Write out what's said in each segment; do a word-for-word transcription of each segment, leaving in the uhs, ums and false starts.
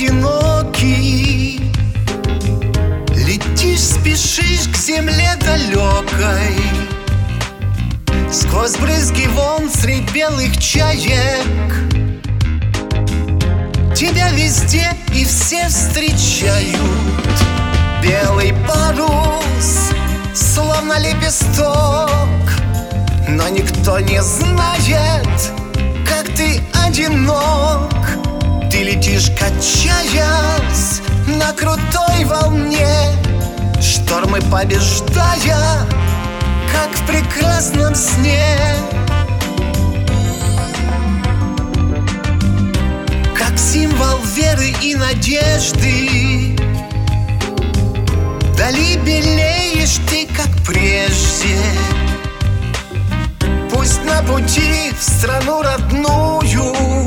одинокий. Летишь, спешишь к земле далекой, сквозь брызги волн средь белых чаек. Тебя везде и все встречают. Белый парус, словно лепесток, но никто не знает, как ты одинок. Ты летишь, качаясь на крутой волне, штормы побеждая, как в прекрасном сне. Как символ веры и надежды, вдали белеешь ты, как прежде. Пусть на пути в страну родную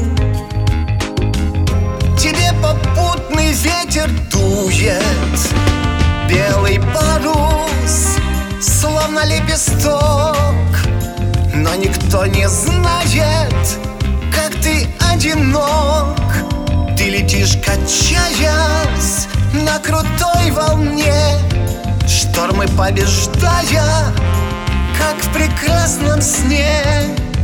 тебе попутный ветер дует. Белый парус, словно лепесток, но никто не знает, как ты одинок. Ты летишь, качаясь на крутой волне, штормы побеждая, как в прекрасном сне.